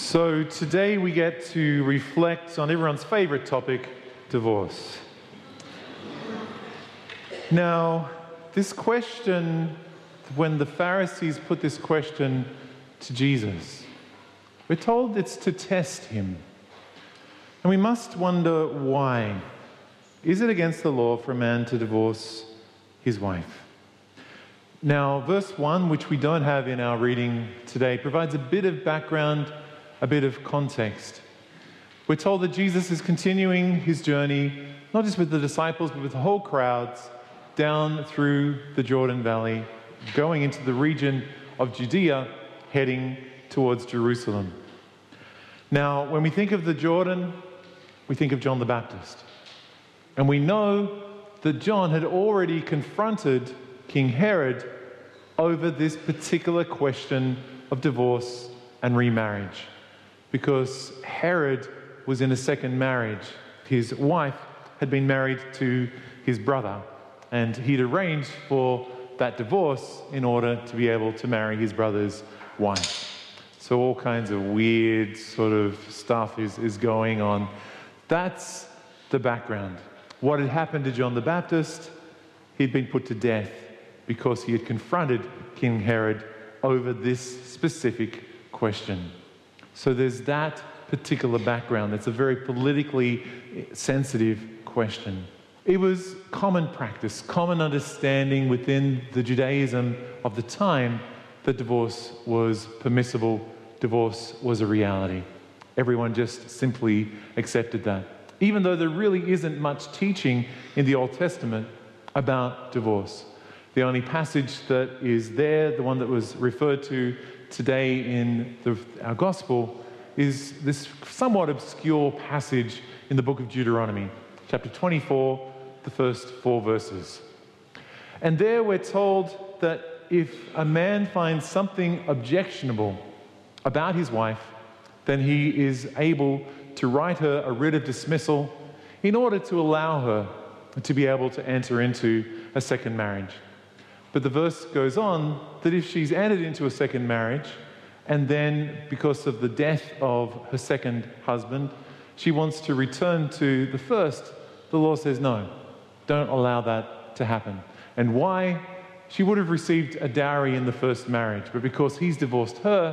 So today we get to reflect on everyone's favorite topic, divorce. Now, this question, when the Pharisees put this question to Jesus, we're told it's to test him. And we must wonder why. Is it against the law for a man to divorce his wife? Now, verse 1, which we don't have in our reading today, provides a bit of background, a bit of context. We're told that Jesus is continuing his journey, not just with the disciples, but with the whole crowds, down through the Jordan Valley, going into the region of Judea, heading towards Jerusalem. Now, when we think of the Jordan, we think of John the Baptist. And we know that John had already confronted King Herod over this particular question of divorce and remarriage, because Herod was in a second marriage. His wife had been married to his brother, and he'd arranged for that divorce in order to be able to marry his brother's wife. So all kinds of weird sort of stuff is going on. That's the background. What had happened to John the Baptist? He'd been put to death because he had confronted King Herod over this specific question. So there's that particular background. That's a very politically sensitive question. It was common practice, common understanding within the Judaism of the time that divorce was permissible, divorce was a reality. Everyone just simply accepted that, even though there really isn't much teaching in the Old Testament about divorce. The only passage that is there, the one that was referred to today in our Gospel, is this somewhat obscure passage in the book of Deuteronomy, chapter 24, the first 4 verses. And there we're told that if a man finds something objectionable about his wife, then he is able to write her a writ of dismissal in order to allow her to be able to enter into a second marriage. But the verse goes on that if she's entered into a second marriage, and then because of the death of her second husband, she wants to return to the first, the law says no, don't allow that to happen. And why? She would have received a dowry in the first marriage, but because he's divorced her,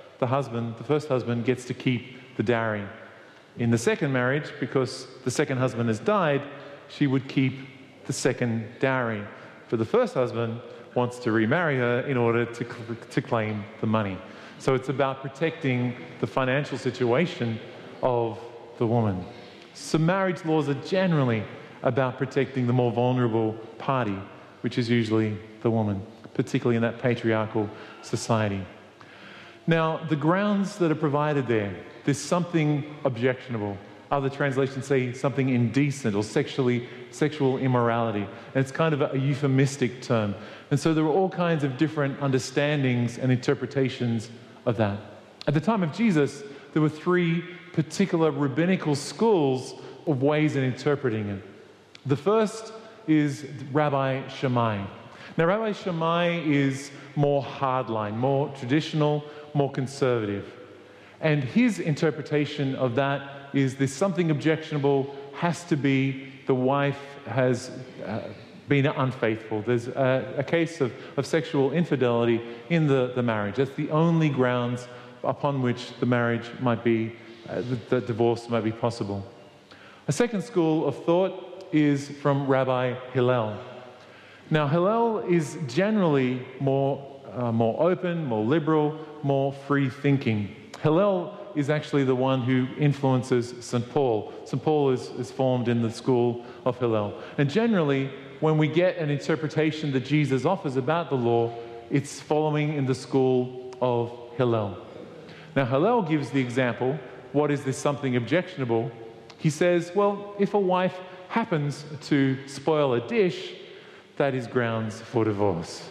the first husband gets to keep the dowry. In the second marriage, because the second husband has died, she would keep the second dowry. But the first husband wants to remarry her in order to claim the money. So it's about protecting the financial situation of the woman. So marriage laws are generally about protecting the more vulnerable party, which is usually the woman, particularly in that patriarchal society. Now, the grounds that are provided there's something objectionable. Other translations say something indecent or sexual immorality. And it's kind of a euphemistic term. And so there were all kinds of different understandings and interpretations of that. At the time of Jesus, there were 3 particular rabbinical schools of ways in interpreting it. The first is Rabbi Shammai. Now, Rabbi Shammai is more hardline, more traditional, more conservative. And his interpretation of that is there's something objectionable, has to be the wife has been unfaithful. There's a case of sexual infidelity in the marriage. That's the only grounds upon which the marriage might be, the divorce might be possible. A second school of thought is from Rabbi Hillel. Now, Hillel is generally more open, more liberal, more free-thinking. Hillel is actually the one who influences St. Paul. St. Paul is formed in the school of Hillel. And generally, when we get an interpretation that Jesus offers about the law, it's following in the school of Hillel. Now, Hillel gives the example, what is this something objectionable? He says, well, if a wife happens to spoil a dish, that is grounds for divorce.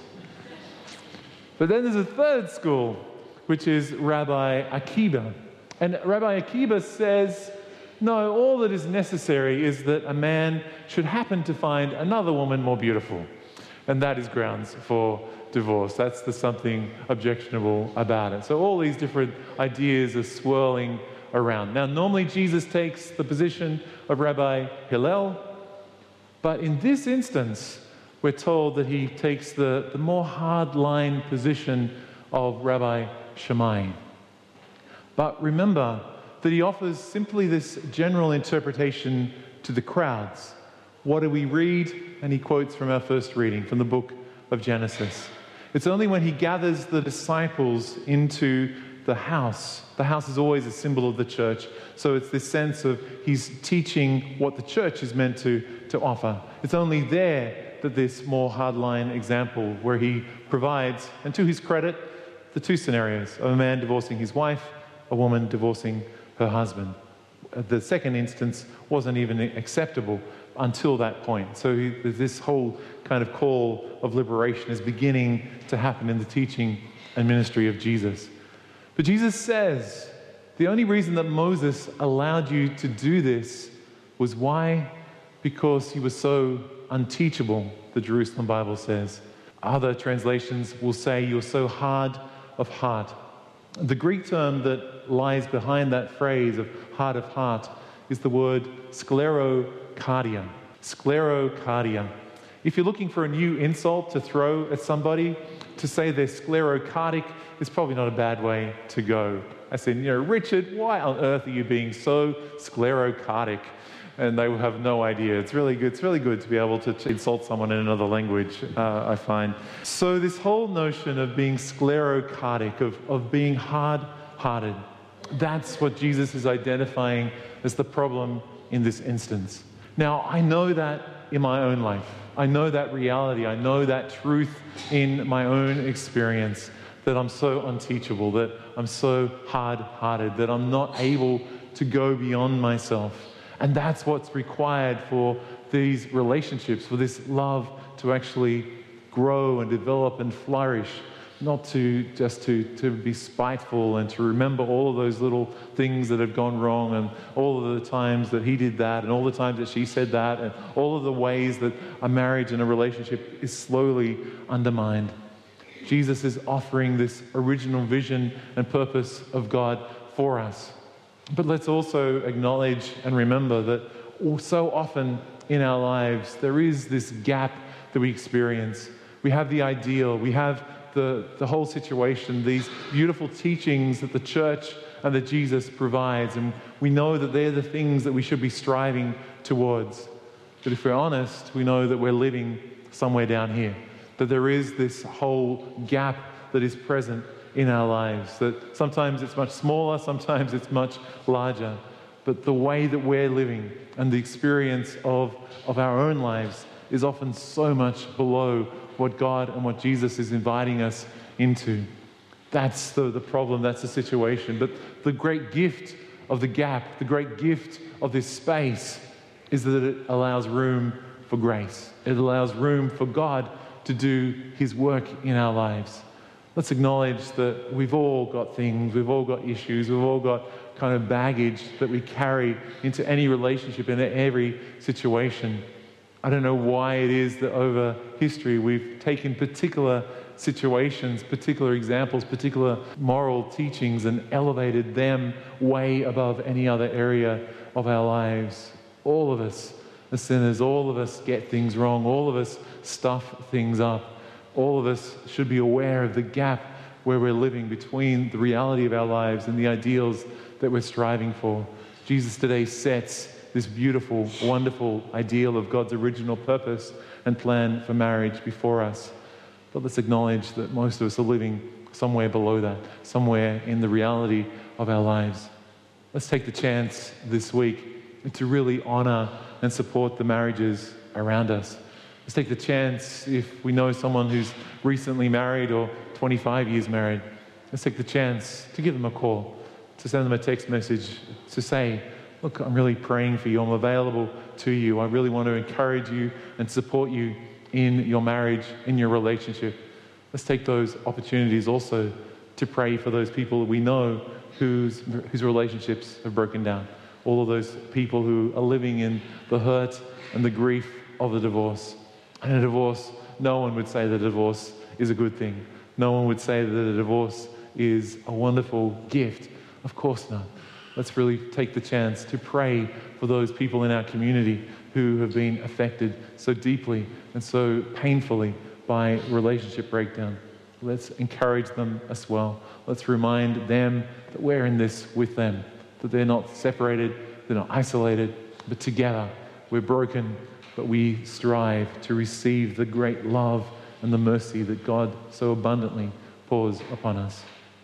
But then there's a third school, which is Rabbi Akiba. And Rabbi Akiba says, no, all that is necessary is that a man should happen to find another woman more beautiful. And that is grounds for divorce. That's the something objectionable about it. So all these different ideas are swirling around. Now, normally Jesus takes the position of Rabbi Hillel, but in this instance, we're told that he takes the more hard-line position of Rabbi Shammai. But remember that he offers simply this general interpretation to the crowds. What do we read? And he quotes from our first reading, from the book of Genesis. It's only when he gathers the disciples into the house is always a symbol of the church, so it's this sense of he's teaching what the church is meant to offer. It's only there that this more hardline example where he provides, and to his credit, the two scenarios of a man divorcing his wife, a woman divorcing her husband. The second instance wasn't even acceptable until that point. So this whole kind of call of liberation is beginning to happen in the teaching and ministry of Jesus. But Jesus says, the only reason that Moses allowed you to do this was why? Because he was so unteachable, the Jerusalem Bible says. Other translations will say you're so hard of heart. The Greek term that lies behind that phrase of hard of heart is the word sclerocardia. Sclerocardia. If you're looking for a new insult to throw at somebody, to say they're sclerocardic is probably not a bad way to go. I said, Richard, why on earth are you being so sclerocardic? And they will have no idea. It's really good to be able to insult someone in another language, I find. So this whole notion of being sclerocardic, of being hard-hearted, that's what Jesus is identifying as the problem in this instance. Now, I know that in my own life. I know that reality. I know that truth in my own experience, that I'm so unteachable, that I'm so hard-hearted, that I'm not able to go beyond myself. And that's what's required for these relationships, for this love to actually grow and develop and flourish, not to just to be spiteful and to remember all of those little things that have gone wrong and all of the times that he did that and all the times that she said that and all of the ways that a marriage and a relationship is slowly undermined. Jesus is offering this original vision and purpose of God for us. But let's also acknowledge and remember that so often in our lives, there is this gap that we experience. We have the ideal, we have the whole situation, these beautiful teachings that the church and that Jesus provides, and we know that they're the things that we should be striving towards. But if we're honest, we know that we're living somewhere down here, that there is this whole gap that is present in our lives, that sometimes it's much smaller, sometimes it's much larger, but the way that we're living and the experience of our own lives is often so much below what God and what Jesus is inviting us into. That's the problem, that's the situation. But the great gift of the gap, the great gift of this space is that it allows room for grace. It allows room for God to do his work in our lives. Let's acknowledge that we've all got things, we've all got issues, we've all got kind of baggage that we carry into any relationship, into every situation. I don't know why it is that over history we've taken particular situations, particular examples, particular moral teachings and elevated them way above any other area of our lives. All of us are sinners, all of us get things wrong, all of us stuff things up. All of us should be aware of the gap where we're living between the reality of our lives and the ideals that we're striving for. Jesus today sets this beautiful, wonderful ideal of God's original purpose and plan for marriage before us. But let's acknowledge that most of us are living somewhere below that, somewhere in the reality of our lives. Let's take the chance this week to really honor and support the marriages around us. Let's take the chance, if we know someone who's recently married or 25 years married, let's take the chance to give them a call, to send them a text message, to say, look, I'm really praying for you, I'm available to you, I really want to encourage you and support you in your marriage, in your relationship. Let's take those opportunities also to pray for those people that we know whose relationships have broken down. All of those people who are living in the hurt and the grief of the divorce. And a divorce, no one would say that divorce is a good thing. No one would say that a divorce is a wonderful gift. Of course not. Let's really take the chance to pray for those people in our community who have been affected so deeply and so painfully by relationship breakdown. Let's encourage them as well. Let's remind them that we're in this with them, that they're not separated, they're not isolated, but together. We're broken, but we strive to receive the great love and the mercy that God so abundantly pours upon us.